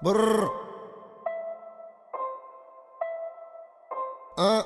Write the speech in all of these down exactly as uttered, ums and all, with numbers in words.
Brr. Ah.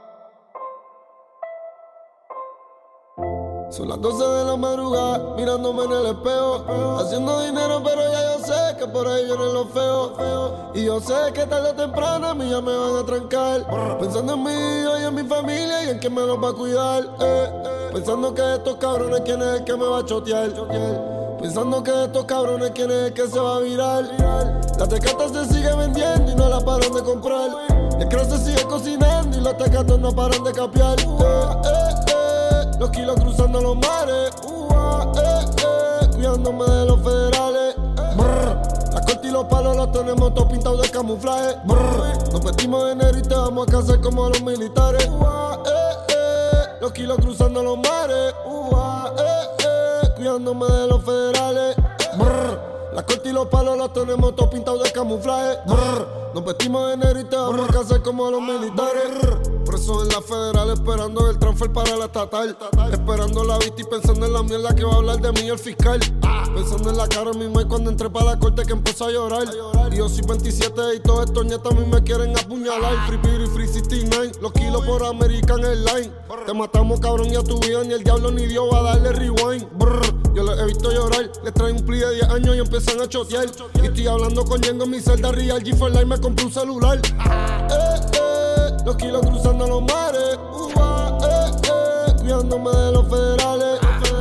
Son las doce de la madrugada, mirándome en el espejo, haciendo dinero, pero ya yo sé que por ahí vienen los feos. Y yo sé que tarde o temprano a mí ya me van a trancar, pensando en mí y en mi familia y en quién me los va a cuidar. eh. Pensando que estos cabrones quién es el que me va a chotear. Pensando que estos cabrones quién es el que se va a virar. La tecata se sigue vendiendo y no la paran de comprar. El cross se sigue cocinando y los tecatos no paran de capear. Eh, eh, eh. Los kilos cruzando los mares. Uh, ah, eh, eh. Cuidándome de los federales. Brr. La corte y los palos los tenemos todos pintados de camuflaje. Brr. Nos metimos en enero y te vamos a casar como los militares. Uh, ah, eh, eh. Los kilos cruzando los mares. Uh, ah, eh, eh. Cuidándome de los federales. Brr. La corte y los palos los tenemos todos pintados de camuflaje. Brr. Nos vestimos de negro y te vamos a casar como los militares. Brr. Preso en la federal esperando el transfer para la estatal. Esperando la vista y pensando en la mierda que va a hablar de mí el fiscal. Pensando en la cara de mi madre cuando entré para la corte que empezó a llorar. Y yo soy veintisiete y todos estos nietos a mí me quieren apuñalar. Free Beauty, Free sesenta y nueve, los kilos por American Airlines. Te matamos cabrón y a tu vida ni el diablo ni Dios va a darle rewind. Brr. Yo les he visto llorar, les traen un pli de diez años y empiezan a chotear. Y estoy hablando con Yengo en mi celda real, G cuatro Live me compré un celular. Eh, eh, los kilos cruzando los mares. Uh, ah, eh, eh, cuidándome de los federales.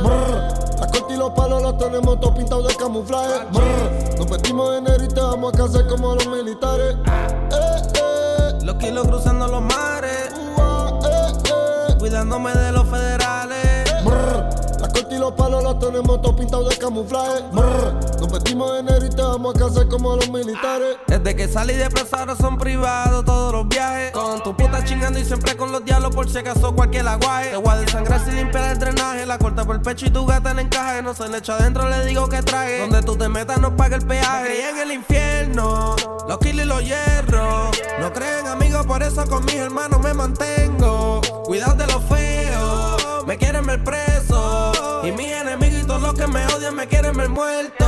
Brr. La corte y los palos los tenemos todos pintados de camuflaje. Brr. Nos vestimos de negro y te vamos a casar como los militares. Eh, eh, Los kilos cruzando los mares. uh, ah, eh, eh, Cuidándome de los federales. Brr. La corte y los palos los tenemos todos pintados de camuflaje. Brr. Nos vestimos de negro y te vamos a casar como los militares. Desde que salí de presa ahora son privados todos los viajes. Con tu puta chingando y siempre con los diablos por si acaso cualquier aguaje. Te voy a desangrar sin limpiar el drenaje. La corta por el pecho y tu gata en encaje. No se le echa adentro, le digo que trague. Donde tú te metas no paga el peaje. Me crié en el infierno, los kilos y los hierros. No creen amigos, por eso con mis hermanos me mantengo. Cuidado de los feos, me quieren ver preso. Y mis enemigos y todos los que me odian me quieren ver muerto.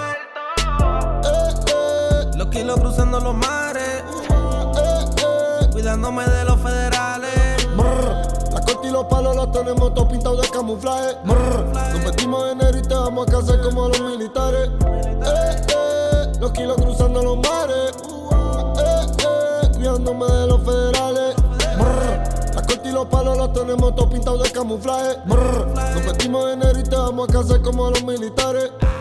Eh, eh, Los kilos cruzando los mares. eh, eh. Cuidándome de los federales. Brr. La corte y los palos los tenemos todos pintados de camuflaje. Brr. Nos vestimos de negro y te vamos a casar como los militares. Eh, eh. Los kilos cruzando los mares. Uh, ah, eh, eh. Cuidándome de los federales. Brr. La corte y los palos los tenemos todos pintados de camuflaje. Brr. Nos vestimos de negro y te vamos a casar como los militares.